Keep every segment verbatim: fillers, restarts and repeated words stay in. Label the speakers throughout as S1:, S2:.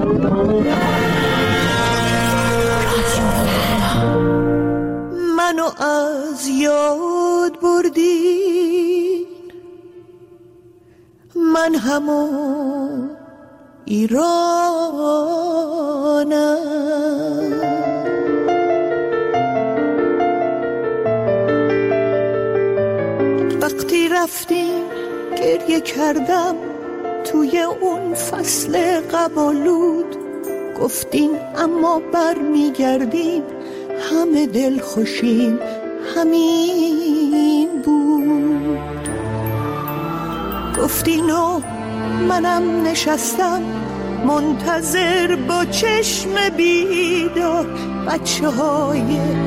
S1: منو از یاد بردی، من همون ایرانم. وقتی رفتیم گریه کردم توی اون فصل قبالود، گفتین اما بر میگردیم همه دل خوشیم همین بود. گفتین و منم نشستم منتظر با چشم بیدار، بچه های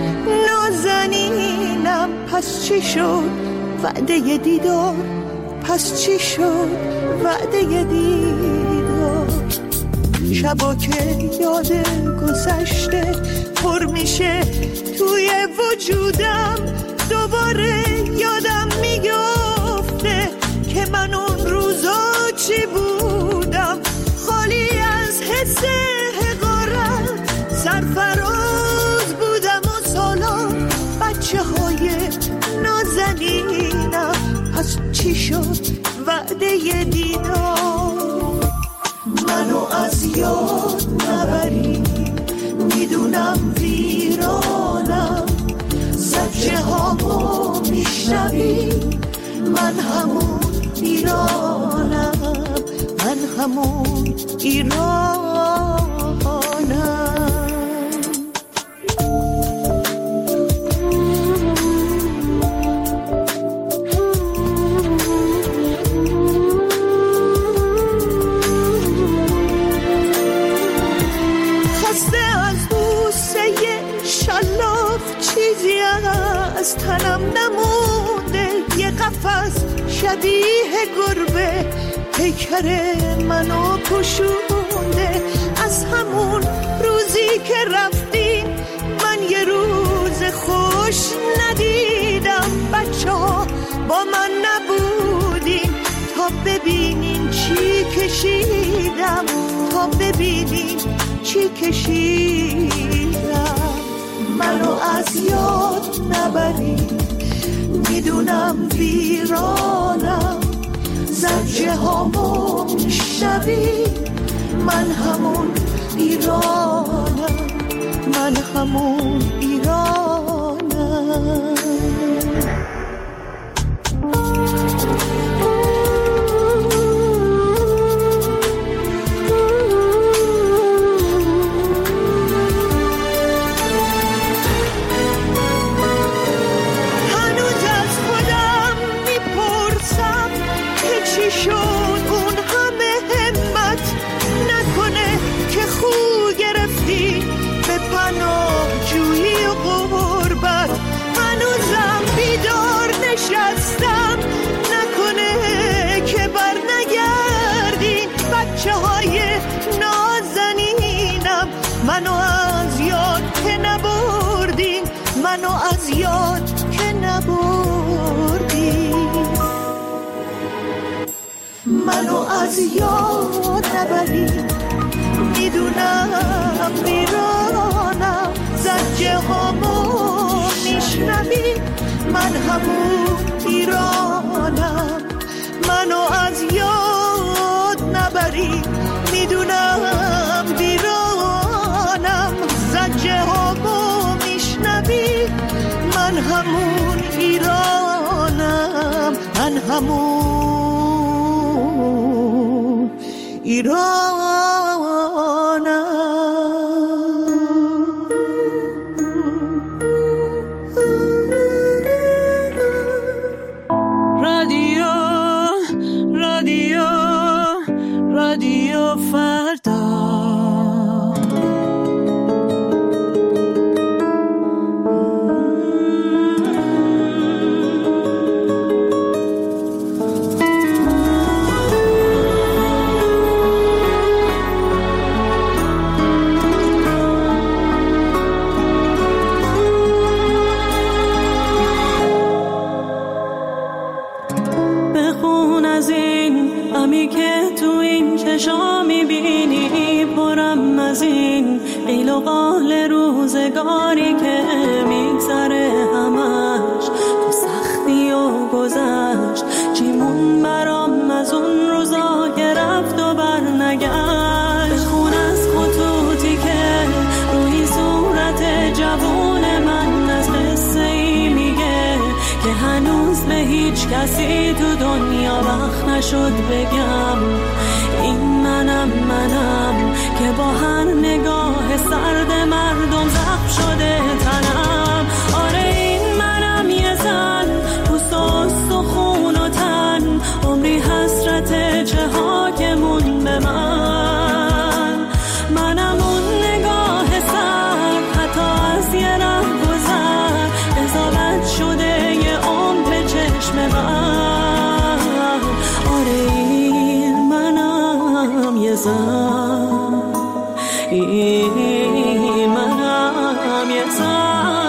S1: نازنینم پس چی شد وعده دیدار، پس چی شد وعده دیدار. شبا که یاد گذشته پر میشه توی وجودم، دوباره یادم میگفته که من اون روزا چی بودم، خالی از حس حقارت سرفراز بودم و سالان بچه های نازنینم، پس چی شد وعده دیدار. منو از یاد نبری، میدونم ویرانم، زجه هامو میشنوی، من همون ایرانم، من همون ایرانم. از تنم نمونده یه قفس شبیه گربه، پیکر منو پوشونده. از همون روزی که رفتین من یه روز خوش ندیدم، بچه ها با من نبودین تا ببینین چی کشیدم، تا ببینین چی کشیدم. منو از یاد نبری، میدونم ویرانم، زجه هامو میشنوی، من همون ایرانم، من همون ایرانم. منو از یاد که نبردین، منو از یاد که نبردین، منو از یاد نبرین. میدونم ویرانم، زجه هامو میشنوی، من همون ایرانم. منو از یاد نبرین، میدونم ویرانم، زجه هامو میشنوی، من همون ایرانم، من همون ایرانم.
S2: رادیو رادیو رادیو فردا.
S3: بخون از این غمی که تو این چشام میبینی،
S2: از این قیل و قال روزگاری که میگذره همش تو سختی و گذشت. چیمون برام از اون روزا که رفت و بر نگشت. خون از خطوطی که روی صورت جوون من از قصه ای میگه که هنوز به هیچ کسی تو دنیا وقت نشد بگم. این منم منم که با هر نگاه سرد مردم زخم شده تنم. آره این منم یه زن پوست و استخون و تن، عمری حسرت چه ها که مون به من. منم اون نگاه سرد حتی از یه ره گذر قضاوت شده یه عمر به چشم من. آره این منم یه زن، این منم یه زن.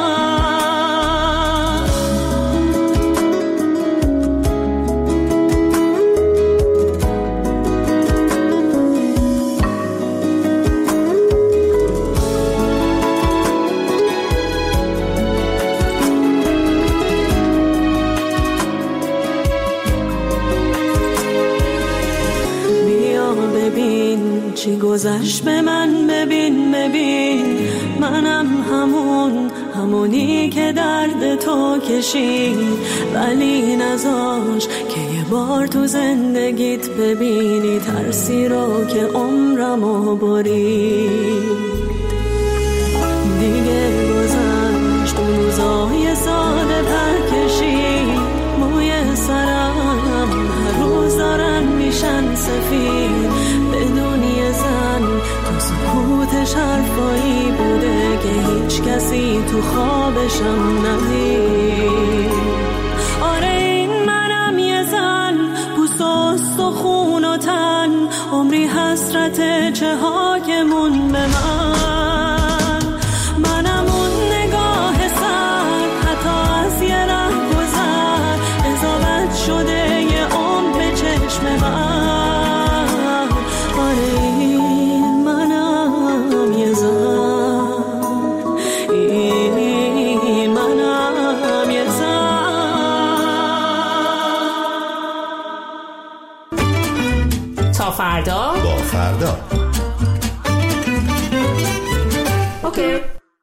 S2: چی گذشت به من ببین ببین، منم همون همونی که درد تو کشید ولی نذاش که یه بار تو زندگیت ببینی ترسی رو که عمرمو برید. دیگه گذشت اون روزای ساده پرکشید، موی سرم هر روز دارن میشن سفید. بدون یه زن تو سکوتش حرفایی بوده که هیچ کسی تو خوابشم ندید. آره این منم یه زن پوست و استخون و تن، عمری حسرت چه ها که مون به من. منم اون نگاه سرد حتی از یه ره گذر قضاوت شده یه عمر به چشم من. آره این منم یه زن، این منم یه زن.
S3: تا فردا
S4: با فردا.
S3: اوکی.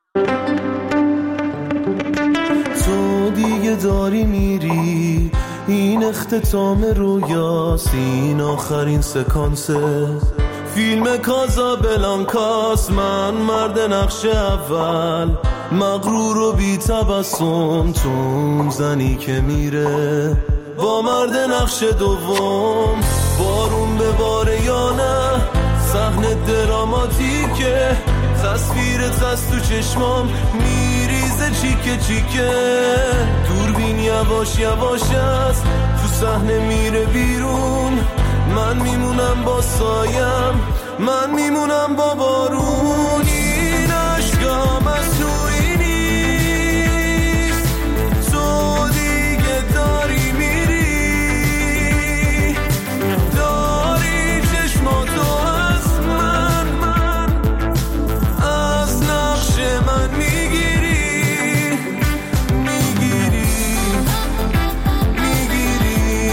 S5: تو دیگه داری میری، این اختتام رویاست، این آخرین سکانسه فیلم کازابلانکاست. من مرد نقش اول، مغرور و بی تبسم، تو اون زنی که میره با مرد نقش دوم. بارون به باره یا نه، صحنه دراماتیکه، تصویرت از تو چشمام میریزه چیکه چیکه. دوربین یواش یواش است تو صحنه میره بیرون، من میمونم با سایم، من میمونم با بارون. این عشقا مصنوعی نیست، تو دیگه داری میری، داری چشماتو از من من از نقش من میگیری میگیری میگیری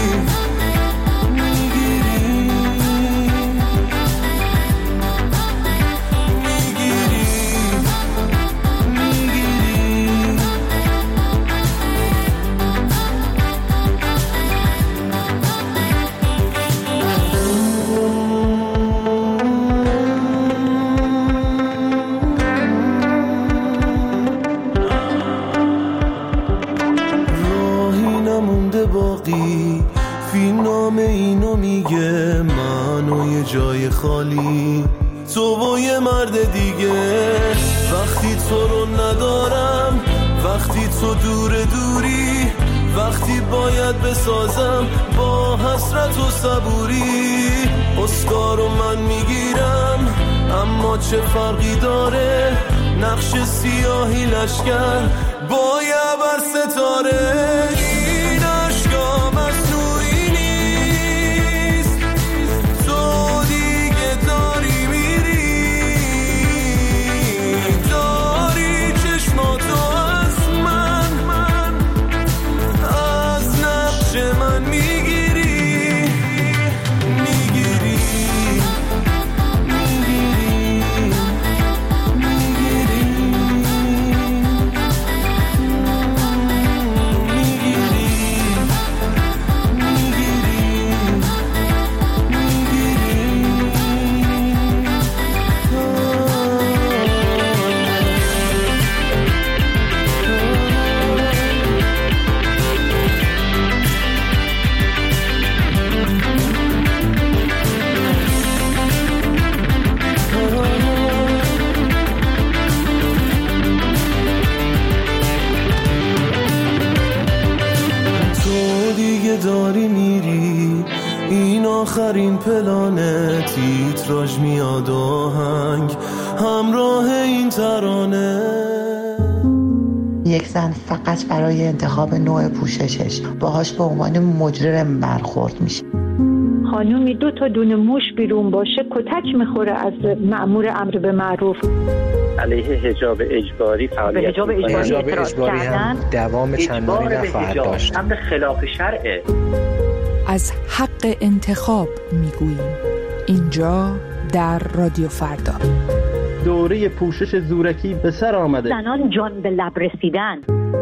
S5: باقی فیلم نام اینو میگه، من و یه جای خالی، تو و یه مرد دیگه. وقتی تو رو ندارم، وقتی تو دور دوری، وقتی باید بسازم با حسرت و صبوری. اسکارو من میگیرم اما چه فرقی داره، نقش سیاهی لشکر با یه بر ستاره. این عشقا مصنوعی نیست، تو دیگه داری میری، پلان تیتراژ میاد آهنگ همراه این ترانه.
S4: یک زن فقط برای انتخاب نوع پوششش باهاش به عنوان مجرم برخورد میشه.
S6: خانومی دو تا دونه موش بیرون باشه کتک میخوره از مأمور امر به معروف.
S7: علیه حجاب اجباری فعالیت
S8: حجاب اجباری, اجباری هم دوام چندانی نخواهد داشت.
S7: امر خلاف شرعه.
S9: از حق انتخاب میگوییم اینجا در رادیو فردا.
S10: دوره پوشش زورکی به سر آمده.
S6: زنان جان به لب رسیدن.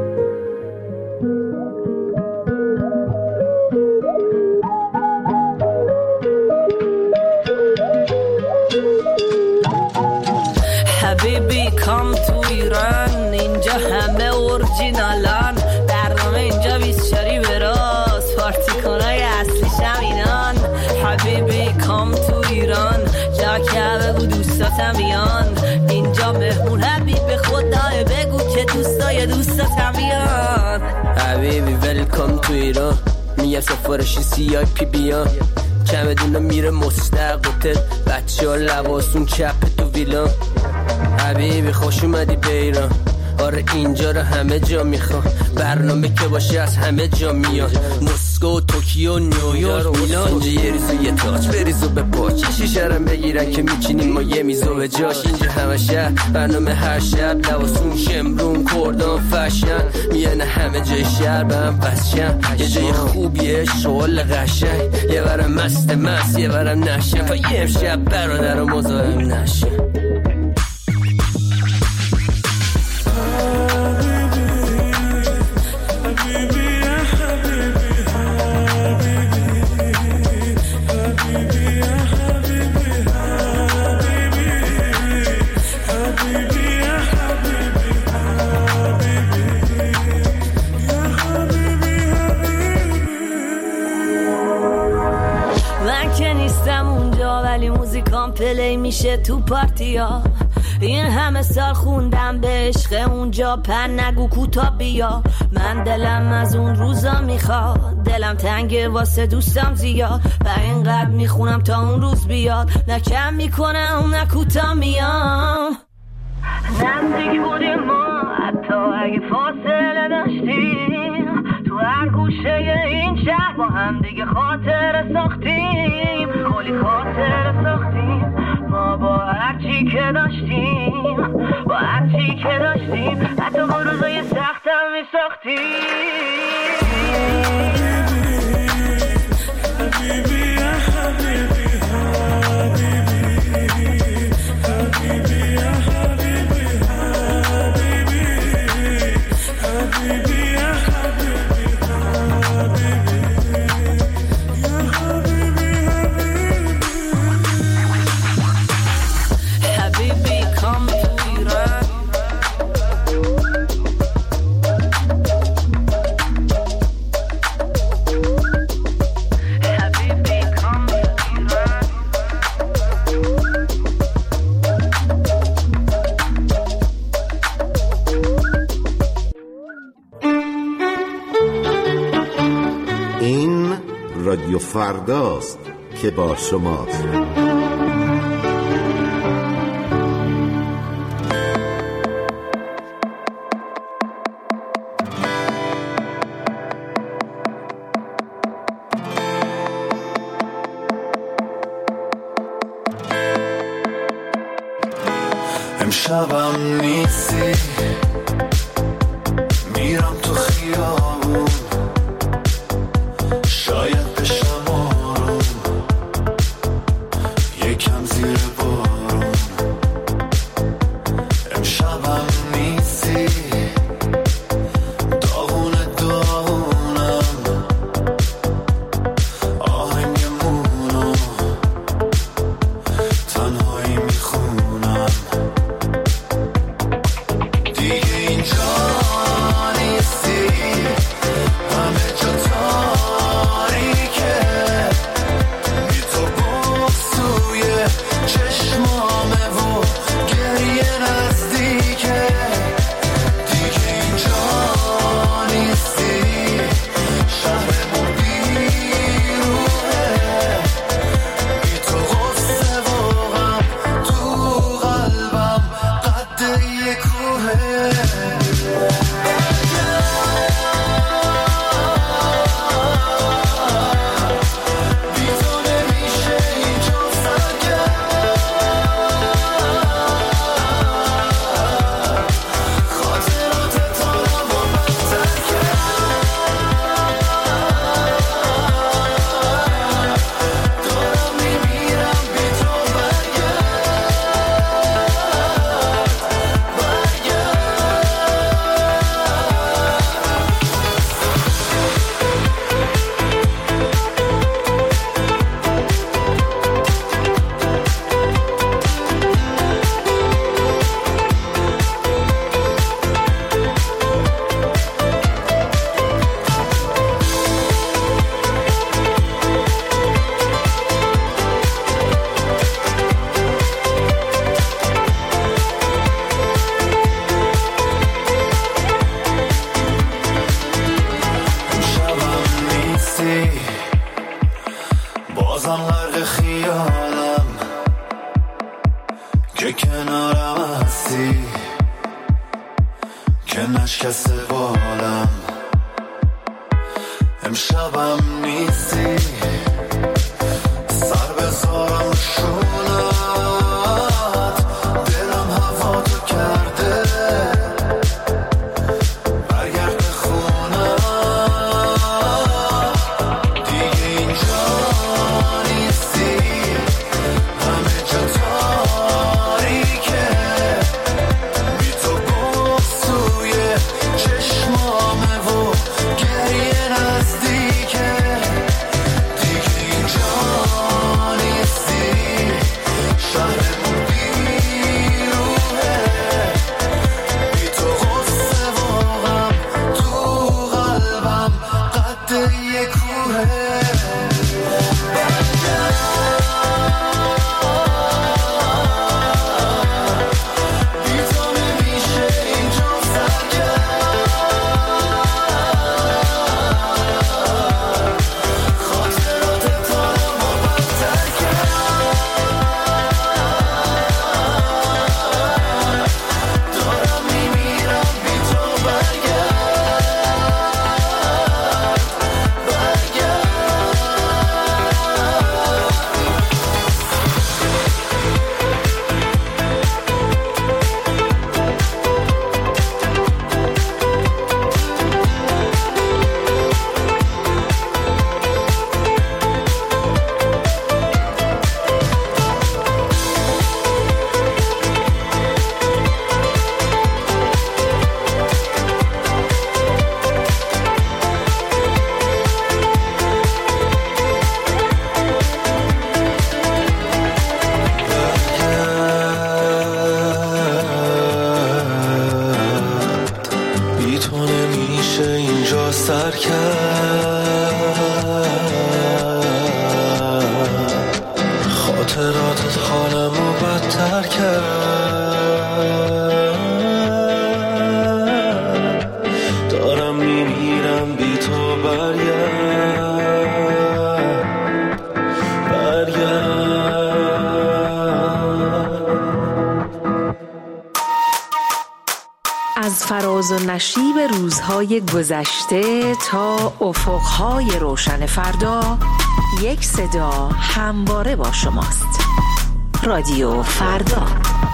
S11: حبیبی کام تو ایران اینجا همه اورجینالان برنامه اینجا بیسچاری به راست پارتی کنای اصلی شمینان. حبیبی کام تو ایران جا که بگو دوستاتم بیان اینجا مهمون حبیب خدای بگو که دوستای دوستاتم بیان. حبیبی ویلکام تو ایران میگم سفارشی سی آی پی بیان چمدونا میره مستقبل بچه ها لباسون چپ تو ویلان. حبیبی خوش اومدی به ایران آره اینجا رو همه جا میخوام برنامه که باشه از همه جا میاد مسکو توکیو نیویورک میلان اینجا یه ریزو یه تاج بریزو به پاچ شیشه رم بگیرن که میچینیم ما یه میزو به جاش اینجا همه شهر برنامه هر شب لباسون شمرون کردان فشن میانه همه جای شهر به هم بسشن یه جای خوبیه شغل قشنگ یه برم مست مست یه برم نشن تا یه امشب برادر و مزاحم نشن. پلی میشه تو پارتیا این همه سال خوندم به عشق اونجا پن نگو کوتا بیا من دلم از اون روزا میخواد دلم تنگه واسه دوستم زیاد و اینقدر میخونم تا اون روز بیاد نه کم میکنم نه کوتا میام. نزدیک بودیم ما حتی اگه فاصله داشتیم تو هر گوشه این شهر با هم دیگه خاطر ساختیم کلی خاطر ساختیم ما با هرچی که داشتیم با هرچی که داشتیم حتی با روزای سختم می ساختیم. حبیبی یا حبیبی حبیبی یا حبیبی حبیبی یا حبیبی
S12: رادیو فرداست که با شماست.
S5: امشبم نیستی میرم تو خیابون شاید بشم آروم یکم زیر بارون. امشبم نیستی داغونه داغونم آهنگ مونو تنهایی میخونم دیگه اینجا نیستی همه جا تاریکه بی تو بغض توی چشمامه و گریه نزدیکه دیگه اینجا نیستی شهرمون بیروحه که کنارم هستی، که نشکسته بالم، امشبم نیستی، سر بذارم شونت، دلم هوا تو کرده، برگرد به خونم، دیگه اینجا نیستی، همه جا تاریکه، بی تو بغض توی چشمامه و گریه نزدیکه، دیگه اینجا نیستی، شهرمون بیروحه، بی تو غصه و غم تو قلبم قد یک کوهه. خاطراتت حالمو بدتر کرد، دارم میمیرم بی تو، برگرد برگرد.
S9: از فراز و نشیب روزهای گذشته تا افقهای روشن فردا، یک صدا همواره با شماست. رادیو فردا.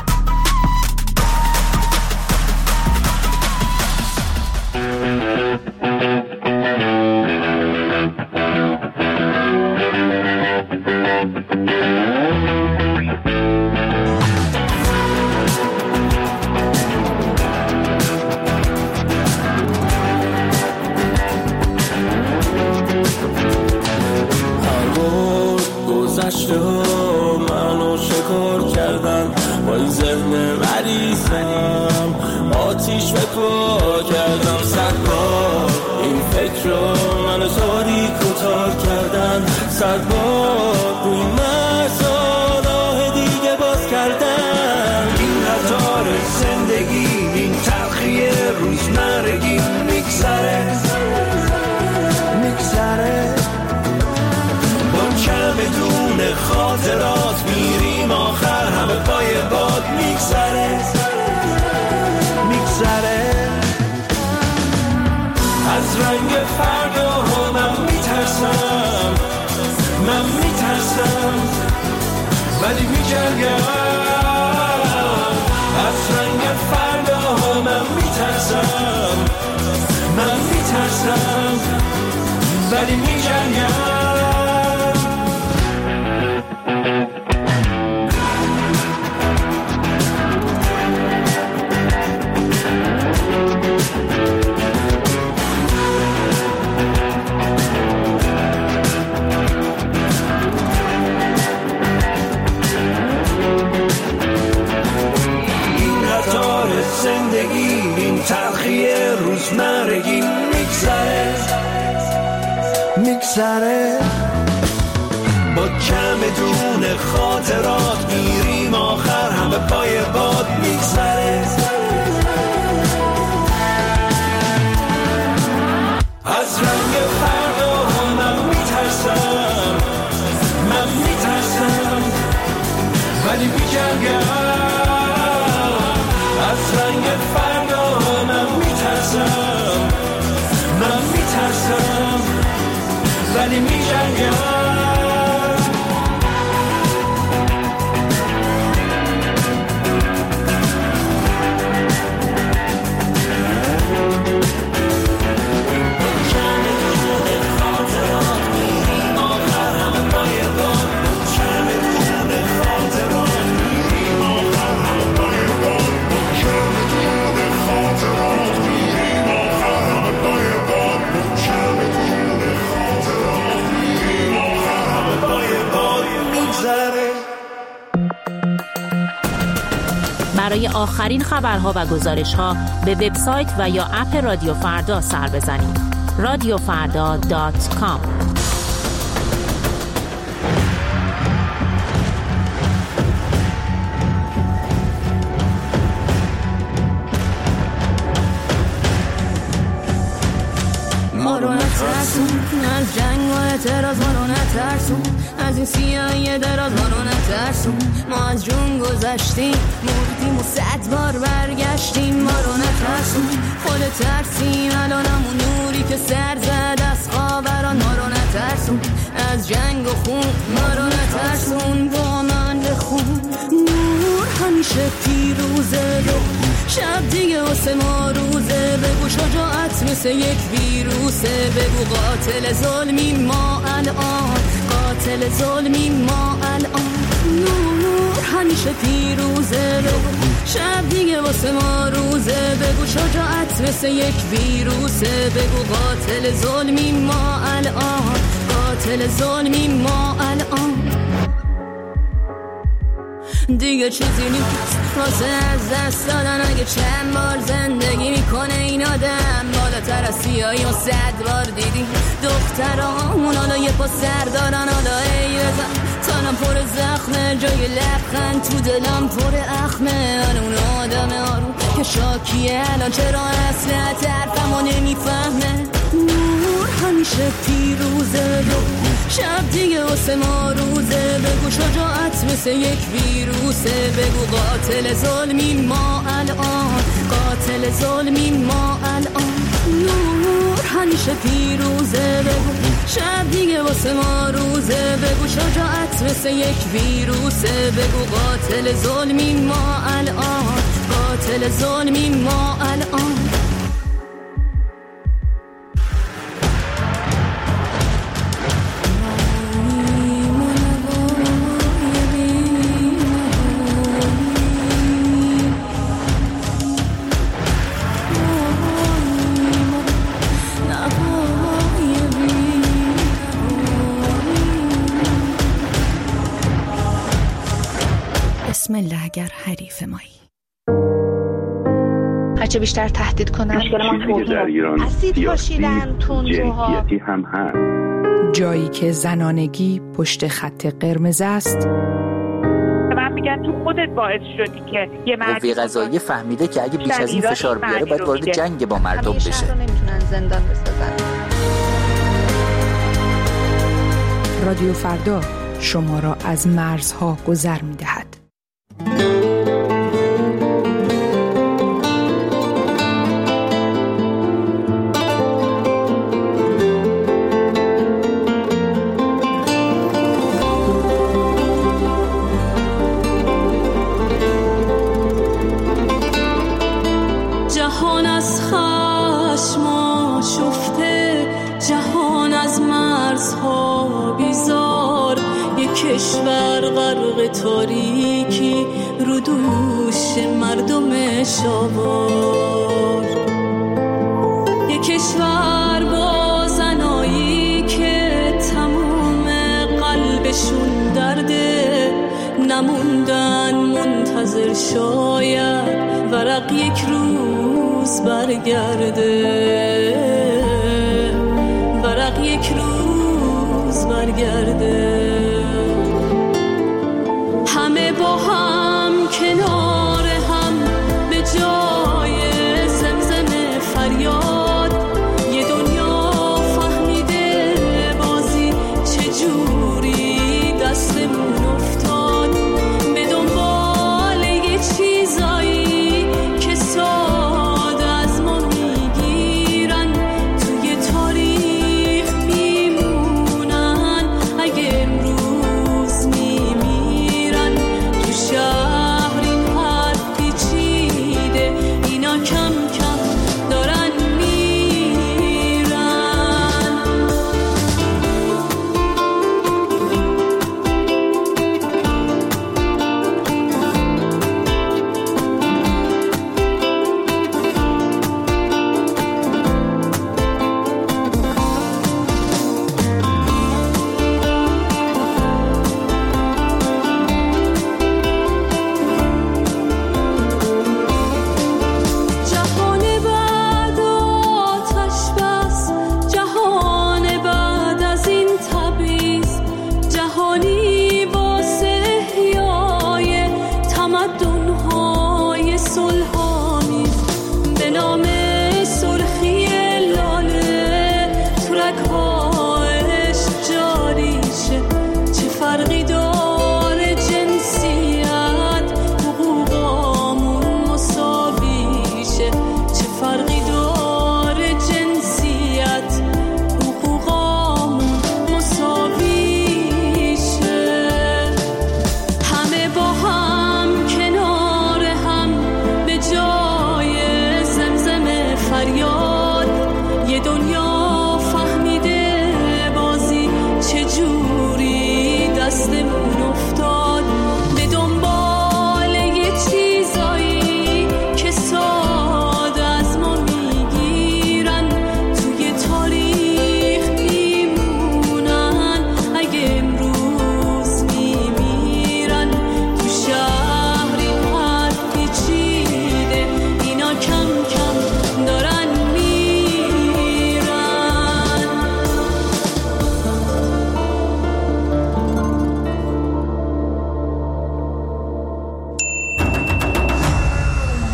S13: منو شکار کردن با این ذهن مریضم، آتیش به پا کردم صد بار، این فکر رو منو تاریک و تار کردن، صد بار روی مرزا راه دیگه باز کردن. این قطار زندگی، این تلخی روزمرگی میگذره میگذره، بدون خاطرات میریم آخر، همه پای باد میگذره میگذره. از رنگ فردا ها من میترسم، من میترسم ولی میجنگم. از رنگ فردا ها من میترسم، من میترسم ولی میجنگم. زندگی، این تلخی روزمرگی میگذره میگذره، با کم دون خاطرات میریم آخر، همه پای باد میگذره. از رنگ فردا من میترسم، من میترسم ولی می‌جنگم از رنگ فردا، من میترسم من میترسم ولی می‌جنگم.
S3: برای آخرین خبرها و گزارش‌ها به وبسایت و یا اپ رادیو فردا سر بزنید. رادیو فردا دات کام.
S11: ما رو نترسون از جنگ و اعتراض، ما رو نترسون از این سیاهی دراز، ما رو نترسون. ما از جون گذشتیم، مردیم و صد بار برگشتیم. ما رو نترسون، خود ترسیم الانمون نوری که سر زد از خاوران. ما رو نترسون از جنگ و خون، ما رو نترسون با من بخون. نور همیشه پیروزه، دو شب دیگه واسه ما روزه. بگو شجاعت مثل یک ویروسه، بگو قاتل ظلمی ما الان، قاتل ظلمی ما الان. نور همیشه پیروزه، بگو شب دیگه واسه ما روزه. بگو شجاعت مثل یک ویروسه، بگو قاتل ظلمی ما الان، قاتل ظلمی ما الان. دیگه چیزی نیست واسه از دست دادن، اگه چند بار زندگی میکنه این آدم. بالاتر از سیاهی و صد بار دیدی دخترامون، حالا یه پا سر دارن. حالا ای بزن تنم پر زخمه، جای لبخند تو دلم پر اخمه. آره اون آدم آروم که شاکیه الان، چرا اصلا طرفمو نمیفهمه. نور همیشه پیروزه، شب دیگه واسه ما روزه. بگو شجاعت مثل یک ویروسه، بگو قاتل ظلمی ما الان، قاتل ظلمی ما الان. نور همیشه پیروزه، بگو شب دیگه واسه ما روزه. بگو شجاعت مثل یک ویروسه، بگو قاتل ظلمی ما الان، قاتل ظلمی ما الان.
S14: بسم الله اگر حریف مایی.
S15: هرچه بیشتر تهدید کنن
S16: در ایران
S15: اسید پاشیدن تندروها
S16: هم هست.
S9: جایی که زنانگی پشت خط قرمز است.
S17: من میگن تو خودت باعث شدی که یه مرد
S18: قوه قضاییه فهمیده که اگه بیش از این فشار بیاره باید وارد جنگ با مردم بشه.
S15: همیشه رو نمیتونن زندان بسازن.
S9: رادیو فردا شما را از مرزها گذر می‌دهد.
S2: جهان از خشم آشفته، جهان از مرزها بیزار. یک کشور غرق تاریکی، رو دوش مردم شاوار. یک کشور با زنایی که تموم قلبشون درده، نموندن منتظر شاید ورق یک روز برگرده، ورق یک روز برگرده. همه با هم کنار هم به جای زمزم فریاد، یه دنیا فهمیده بازی چجوری دستمون افتاد. به دنبال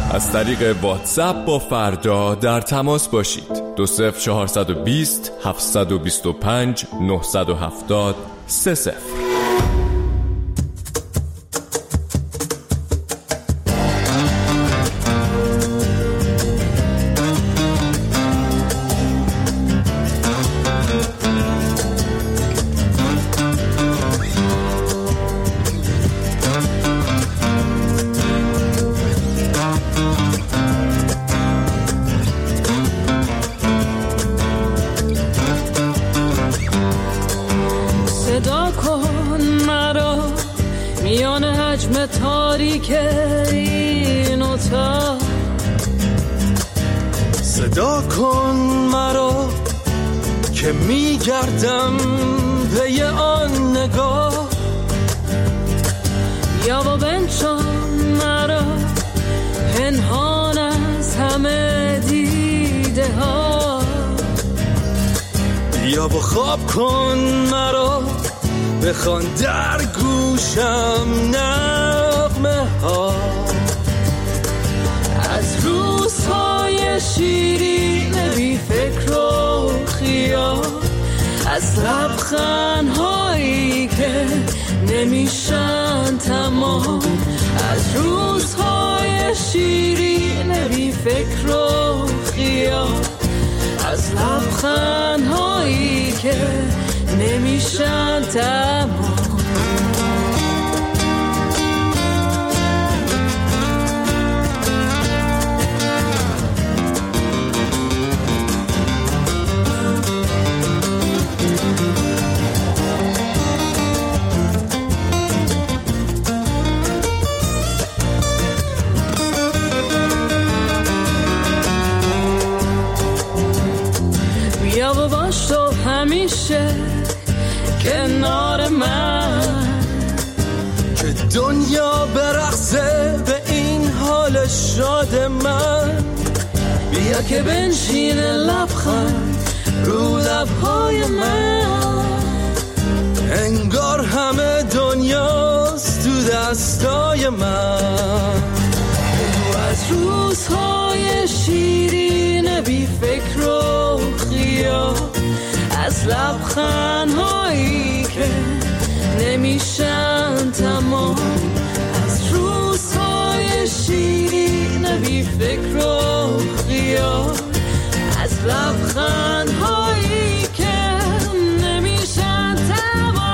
S16: از طریق واتساپ با فردا در تماس باشید. دو صفر چهارصد و بیست هفتصد و بیست و پنج نهصد و هفتاد سه صفر.
S2: صدا کن مرا میان حجم تاریک این اتاق،
S13: صدا کن مرا که میگردم پی آن نگاه،
S2: یا با بنشان مرا پنهان از همه دیده ها،
S13: یا با خواب کن مرا بخوان در گوشم نغمه ها،
S2: از روزهای شیرین بی فکر و خیال، از لبخندهایی که نمیشن تمام، از روزهای شیرین بی فکر و خیال، از لبخندهایی که نمیشن تمام. بیا و باش تو همیشه کنار من،
S13: که دنیا برقصه به این حال شاد من،
S2: بیا که بنشین لبخند رو لبهای من،
S13: انگار همه دنیاست تو دستای من،
S2: تو از روزهای شیرین بی فکر و خیال، از لبخندهایی که نمیشن تمام، از روزهای شیرین بی فکر و خیال، از لبخندهایی که نمیشن تمام.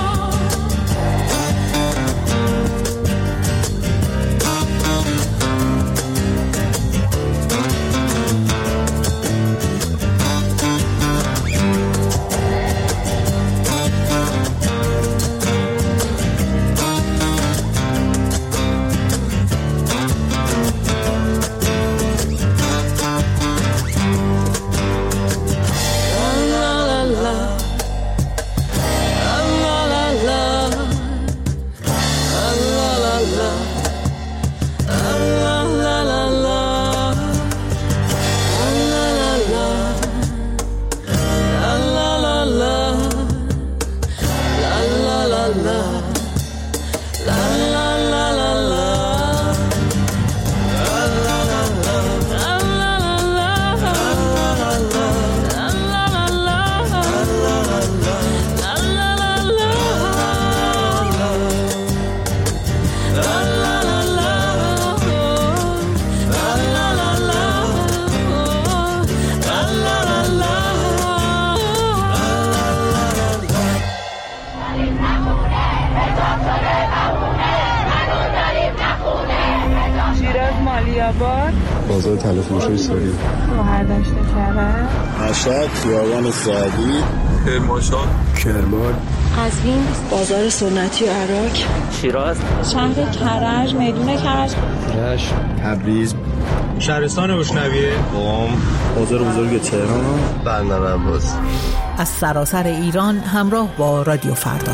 S19: بازار تلفروشی سوری،
S20: مهردشت کرد،
S19: مشهد، خیابان سعدی،
S21: کرمانشاه،
S19: کرمان،
S20: قزوین، بازار سنتی و عراق،
S18: شیراز،
S20: شهر کرج، میدون کرج،
S19: رشت، تبریز،
S21: شهرستان بشنویه،
S19: قم، بازار بزرگ تهران، بندر عباس.
S22: از سراسر ایران همراه با رادیو فردا.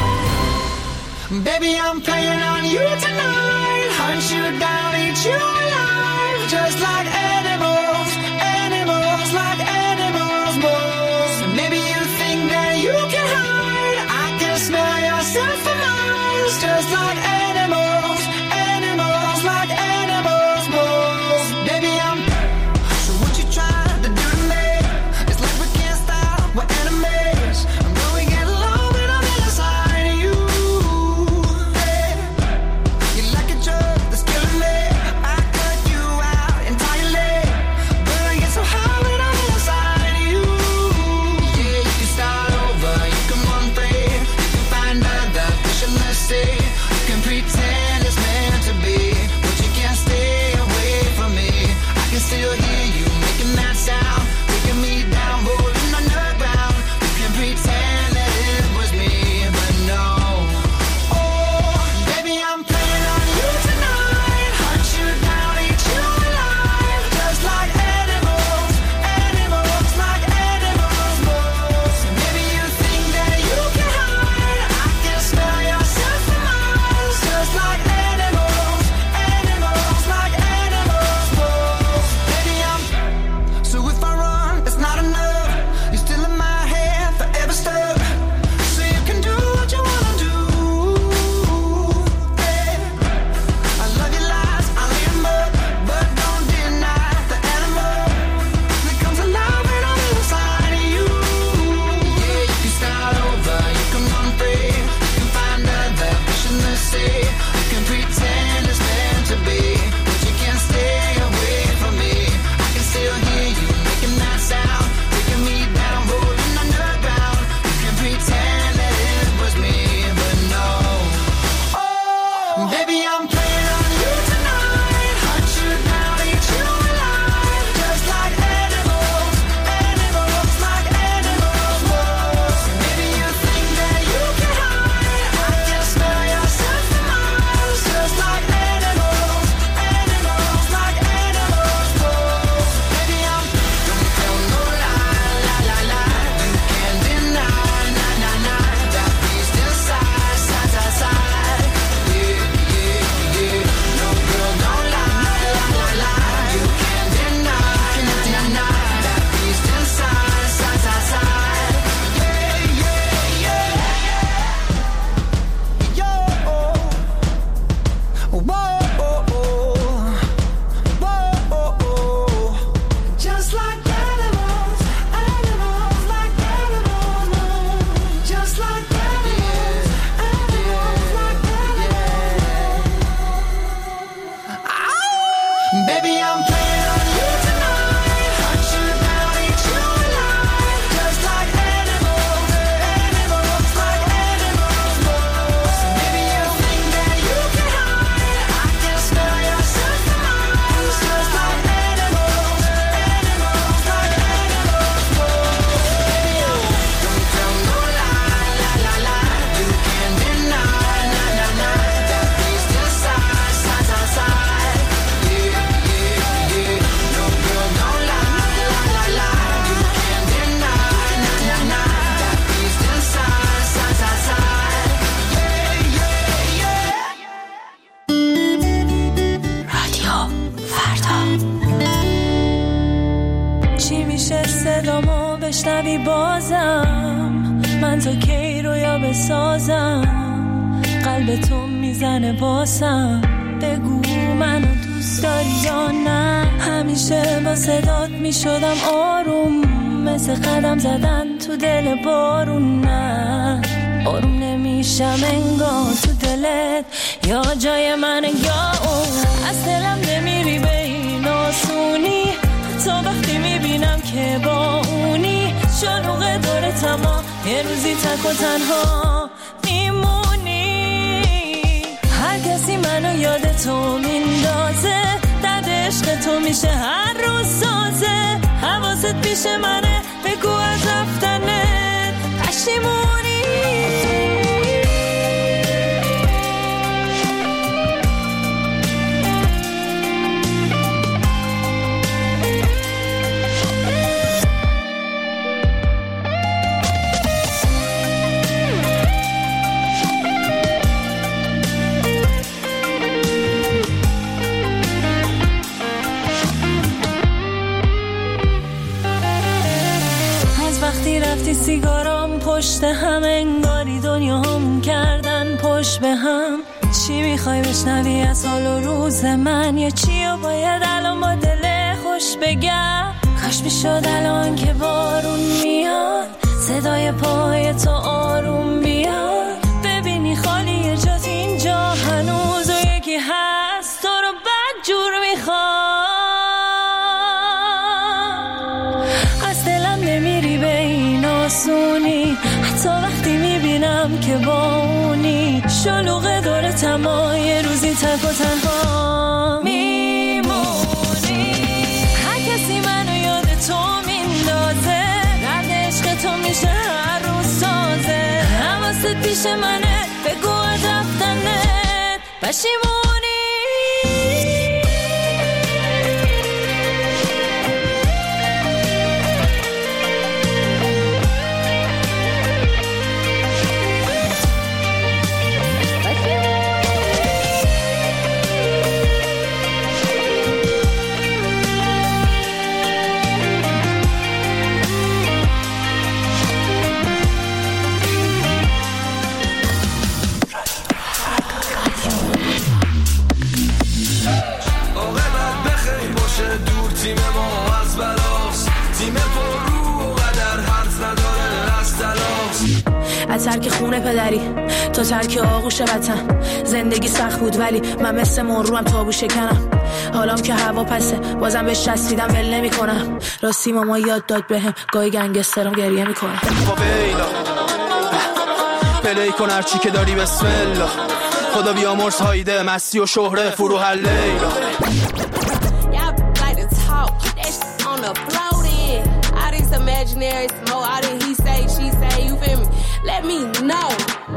S1: Baby, I'm playing on you tonight. Hunt you down, eat you alive. Just like animals, animals, like animals, moles. Maybe you think that you can hide. I can smell yourself for miles. Just like animals, animals, like animals, moles. Baby, I'm playing on you tonight. Hunt you down, eat you alive. Just like animals, animals, like animals move. So maybe you think that you can hide. I can smell your surprise. Just like animals, animals, like animals move. Baby, I'm don't tell no lie, la la la. You can't deny, na na na. That beast inside, side side side. Yeah, yeah, yeah. No girl, don't lie, la la la. You can't deny, na na na. That beast inside, side side side. Yeah, yeah, yeah.
S2: رادیو فردا. چی میشه صدامو بشنوی بازم؟ من تا کی رویا بسازم؟ قلب تو میزنه باسم. بگو منو دوست داری یا نه؟ همیشه با صدات میشدم آروم، مثل قدم زدن تو دل بارون. نه آروم نمیشم انگار تو دلت یا جای من یا اون. از دلم نمیری به این آسونی، تا وقتی میبینم که با اونی. شلوغ دور تمام یه روزی تک و تنها میمونی. هر کسی منو یاد تو میندازه، درد عشق تو میشه هر روز سازه. حواست پیش منه، بگو از رفتنت پشیمونی. وقتی رفتی سیگارام پشت هم، انگاری دنیا هم کردن پشت به هم. چی میخوای بشنوی از حال و روز من؟ یا چی و باید الان با دل خوش بگم؟ کاش میشد الان که بارون میاد، صدای پای تو آروم بیاد. ببینی خالی جات اینجا هنوز و یکی هست تو رو بد جور میخواد. از دلم نمیری به این آسونی، حتی وقتی میبینم که با اونی. شلوغ دور تمام یه روزی تک و تنها میمونی. هر کسی منو یاد تو میندازه، درد عشق تو میشه هر روز سازه. حواست پیش منه، بگو از رفتنت پشیمونی.
S5: تیم ما از بلاست، تیم پر رو و قدر حرف نداره از تلاست.
S4: از ترک خونه پدری تا ترک آغوش وطن، زندگی سخت بود ولی من مثل مرو هم تابو شکنم. حالام که هوا پسه بازم بهش چسبیدم ول نمی کنم. راستی ماما یاد داد بهم گاهی گنگسترم گریه میکنم.
S8: فاویلا پلی کن هرچی که داری بسم الله. خدا بیامرز هایده مستی و شهره فروح لیلا. Imaginary smoke, all that he say, she say, you feel me? Let me know.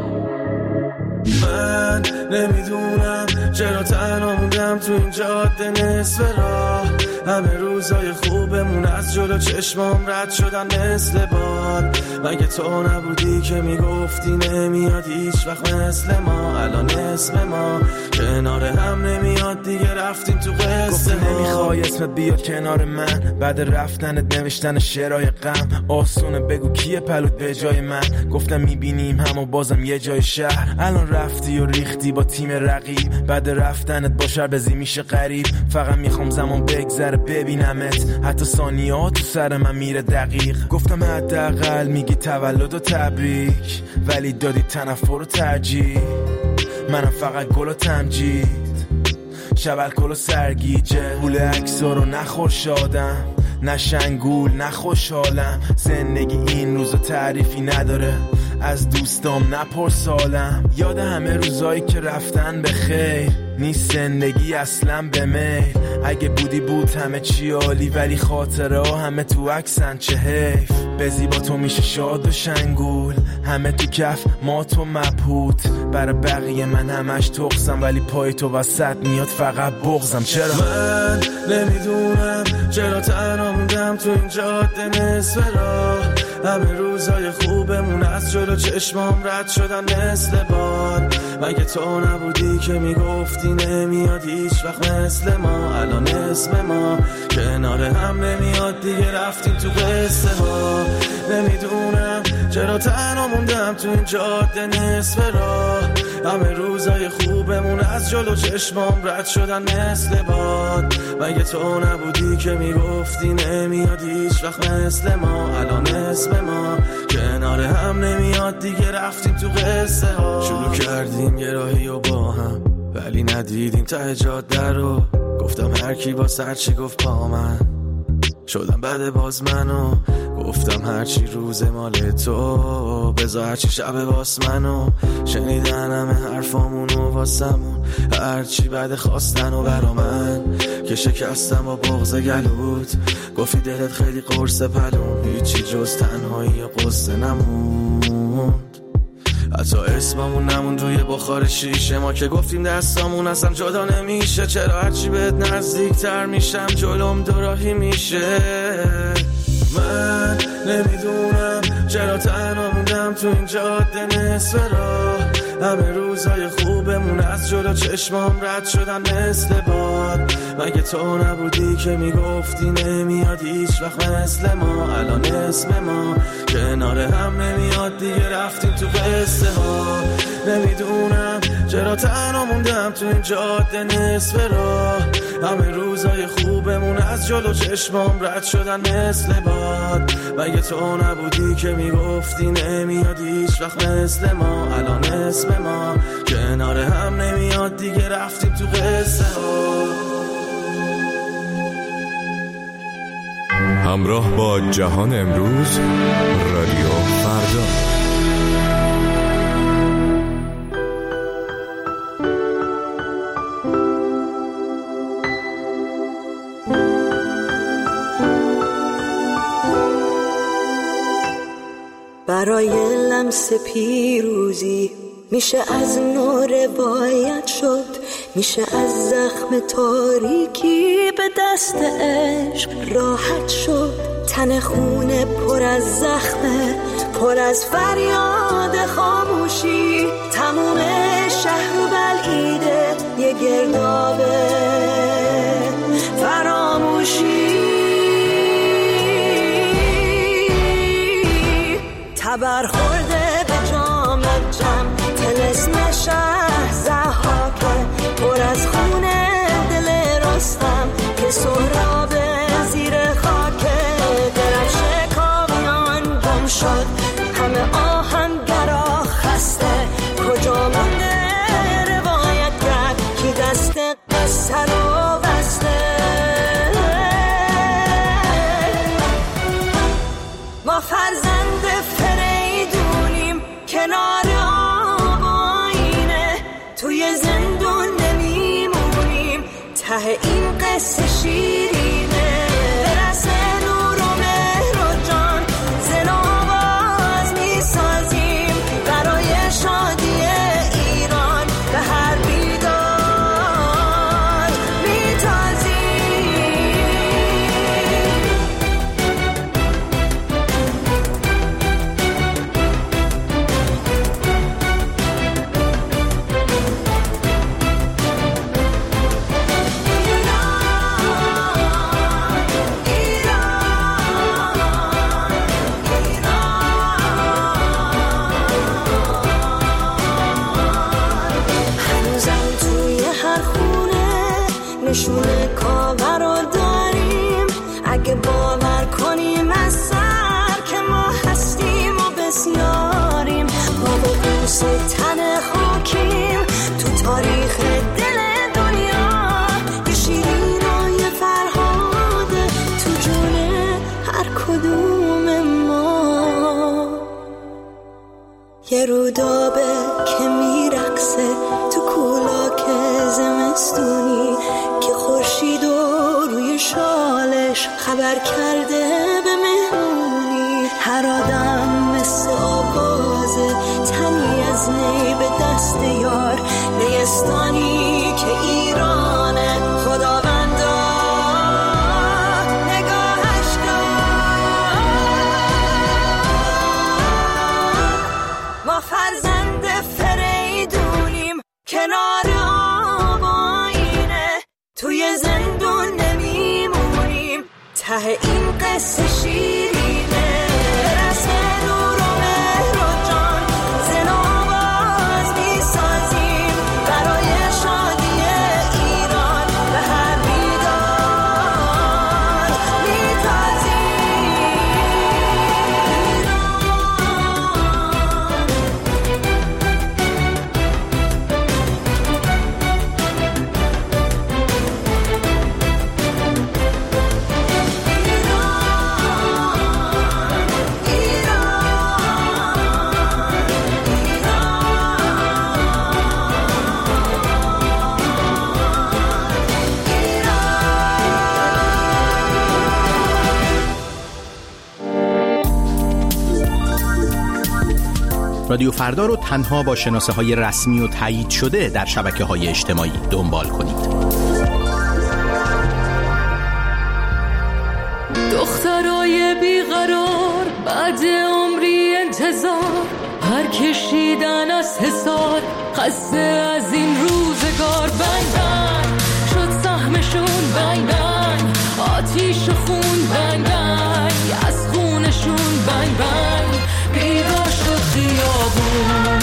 S5: من نمیدونم چرا تنها موندم تو این جاده نصف راه. همه روزای خوبمون از جلو چشمام رد شدن مثل باد. مگه تو نبودی که میگفتی نمیاد هیچ وقت مثل ما؟ الان اسم ما کنار هم نمیاد دیگه، رفتیم تو قصه ما.
S8: نمیخوای اسمت بیاد کنار من، بعد رفتنت نوشتن شعرهای غم. آسونه بگو کیه پلوت به جای من؟ گفتم میبینیم هم و بازم یه جای شهر. الان رفتی و ریختی با تیم رقیب، بعد رفتنت با شربزی میشه غریب. فقط میخوام زمان بگذره ببینمت، حتی ثانیه ها تو سر من میره دقیق. گفتم حداقل میگی تولد و تبریک، ولی دادی تنفر و ترجیح. منم فقط گل و تمجید، شب الکل و سرگیجه، پول عکسا رو نخور شادم، نه شنگول نه خوشحالم. زندگی این روزا تعریفی نداره، از دوستام نپرسالم. یاد همه روزایی که رفتن به خیر، نیست زندگی اصلا به میل. اگه بودی بود همه چی عالی، ولی خاطره ها همه تو عکسن، چه حیف. به زیبا تو میشه شاد و شنگول، همه تو کف ما تو مبهوت. برای بقیه من همش تقصم، ولی پای تو وسط میاد فقط بغزم. چرا
S5: من نمیدونم چرا تنها موندم تو این جاده نصف راه. همه روزای خوبمون از جلو چشمام رد شدن مثل باد. مگه تو نبودی که میگفتی نمیاد هیچ وقت مثل ما؟ الان اسم ما کنار هم نمیاد دیگه، رفتیم تو قصه ها. نمیدونم چرا تنها موندم تو این جاده نصف راه. همه روزای خوبمون از جلو چشمام رد شدن مثل باد. مگه تو نبودی که میگفتی نمیاد هیچ وقت مثل ما؟ الان اسم ما کنار هم نمیاد دیگه، رفتیم تو قصه ها. شروع کردیم یه راهی و با هم، ولی ندیدیم ته جاده رو. گفتم هر کی با سر چی گفت پا من، شدم بعد باز منو. گفتم هرچی روز مال تو، بذار هرچی شب واس منو. شنیدن همه حرفامونو واسمون، هرچی بعد خواستن و برا من که شکستم با بغض گلوت. گفتی دلت خیلی قرص پلون، هیچی جز تنهایی و قصه نموند. حتی اسممون نمون روی بخار شیشه، ما که گفتیم دستامون اصلا جدا نمیشه. چرا هرچی بهت نزدیک تر میشم جلوم دوراهی میشه؟ من نمیدونم چرا تنها موندم تو این جاده نصف راه. همه روزای خوبمون از جلو چشمام رد شدن مثل باد. مگه تو نبودی که میگفتی نمیاد هیچ وقت مثل ما؟ الان اسم ما کنار هم نمیاد دیگه، رفتیم تو قصه ها. نمیدونم چرا تنها موندم تو این جاده نصف راه. همه روزای خوبمون از جلو چشمام رد شدن مثل باد. مگه تو نبودی که میگفتی نمیاد هیچ وقت مثل ما؟ الان اسم ما کنار هم نمیاد دیگه، رفتیم تو قصه ها.
S16: همراه با جهان امروز، رادیو فردا.
S2: برای لمس پیروزی میشه از نو روایت شد، میشه از زخم تاریکی به دست عشق راحت شد. تن خونه پر از زخمه، پر از فریاد خاموشی. تموم شهر و بلعیده یه گردابه فراموشی. تبر خورده به جام جم، طلسم شهر ضحاکه، پر از خونه دل رستم که سهراب زیر خاکه. درفش کاویان گم شد، همه آهنگرا خسته. کجا مونده روایت کرد که دست قصه رو بسته؟ ما فرزند فریدونیم کنار آب آینه، توی زندون نمیمونیم، ته این قصه شیرینه. برس نور و مهر و جان زن و آواز میسازیم، برای شادی ایران به هر بیدار میتازیم. نشونه کاور رو داریم، اگه باور کنیم از سر که ما هستیم و بسیاریم. ما با بوس تن خاکیم، تو تاریخ دل دنیا خبر کرده بمونی، هر آدم مثل آوازه، تنی از نی به دست یار، نیستانی که ایرانه خداوندا نگاهش کن. ما فرزند فریدونیم کنار آب آینه، توی زندون نمیمونیم، ته این قصه شیرینه. رسم نور و مهر و جان زن و آواز میسازیم، برای شادی ایران به هر میدان میتازیم.
S7: رادیو فردا رو تنها با شناسه های رسمی و تایید شده در شبکه های اجتماعی دنبال کنید.
S2: دخترای بیقرار بعد عمری انتظار، هر کشیدن از حصار، خسته از این روزگار. بنگ بنگ شد سهمشون، بنگ بنگ آتیش و خون، بنگ بنگ از خونشون، بنگ بنگ بیدار شد خیابون.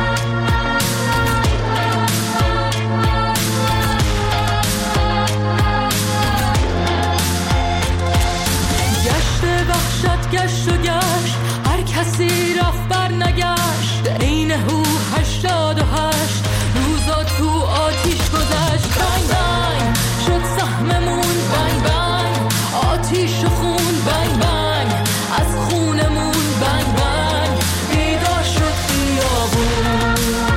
S2: گشت وحشت گشت و گشت، هر کسی رفت بر نگشت، عین هو هشتاد و هشت روزا تو آتیش گذشت. بنگ بنگ شد سهممون، بنگ بنگ آتیش و خون، بنگ بنگ از خونمون، بنگ بنگ بیدار شد خیابون.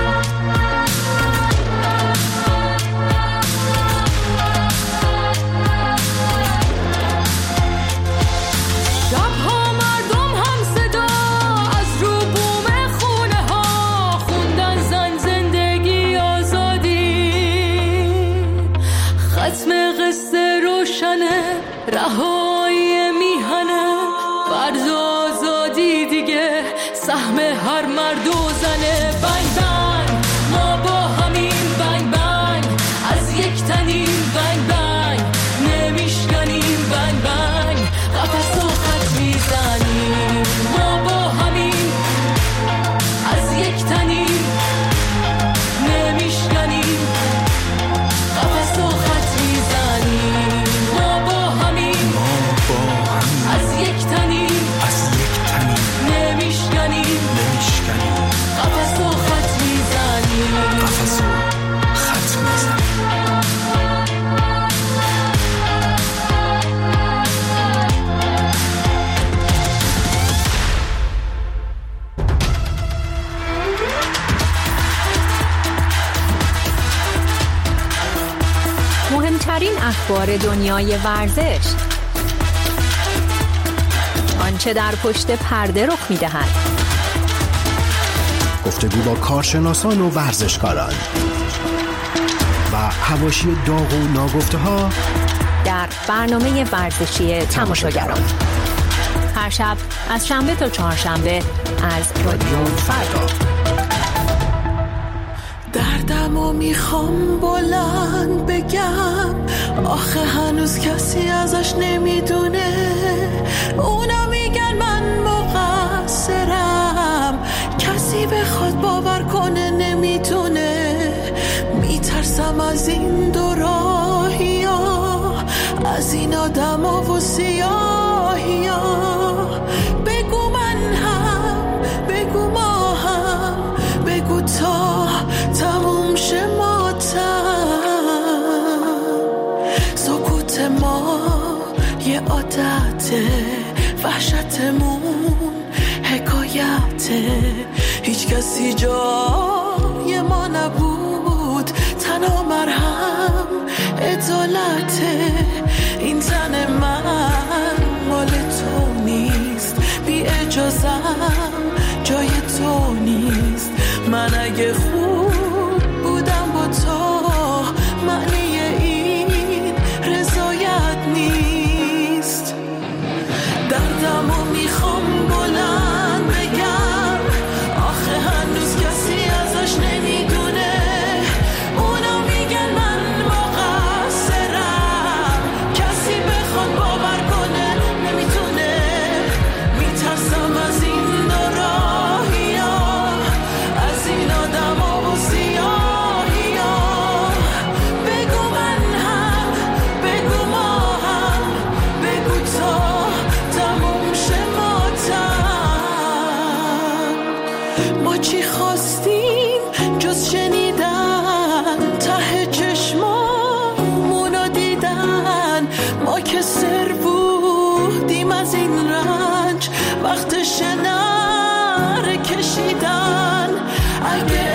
S2: شبها مردم هم صدا از رو بوم خونه ها، خوندن زن زندگی آزادی، ختم قصه روشنه، رهایی میهنه، فرض آزادی دیگه سهم هر مرد و زنه. بنگ بنگ ما با همین، بنگ بنگ از یک تنیم، بنگ بنگ نمیشکنیم، بنگ بنگ قفس و خط میزنیم. ما با همین از یک تنیم، نمیشکنیم، قفس و خط میزنیم. ما با همین از یک تنیم، نمیشکنیم، قفس و خط میزنیم، قفس و خط میزنیم.
S3: مهمترین اخبار دنیای ورزش، آنچه در پشت پرده رخ می‌دهد،
S10: گفتگو با کارشناسان و ورزشکاران و حواشی داغ و ناگفته‌ها
S3: در برنامه ورزشی تماشاگران، هر شب از شنبه تا چهارشنبه از رادیو فردا.
S2: دردمو میخوام بلند بگم، آخه هنوز کسی ازش نمیدونه، اونا میگن من مقصرم، کسی بخواد باور کنه نمیتونه. میترسم از این دو راهی ها، از این آدم ها و سیاهی ها. بگو من هم، بگو ما هم، بگو تا تموم شه ماتم. سکوت ما یه عادته، وحشتمون حکایته، هیچ کسی جای ما نبود، تنها مرهم عدالته. این تن من
S1: جای تو نیست. من اگه خوب بودم با تو معنی این رضایت نیست. دردمو میخوام بلند بگم، آخه هنوز کسی ازش نمیدونه. اونا میگن من مقصرم، کسی بخواد باور کنه نمیتونه. میترسم از این دو راهی ها، از این آدم ها و سیاهی ها. بگو من هم، بگو ما هم، بگو تا تموم شه ماتم. ما چی خواستیم جز شنیدن، ته چشمامونو دیدن. ما که سر بودیم از این رنج، وقتش نره کشیدن. اگه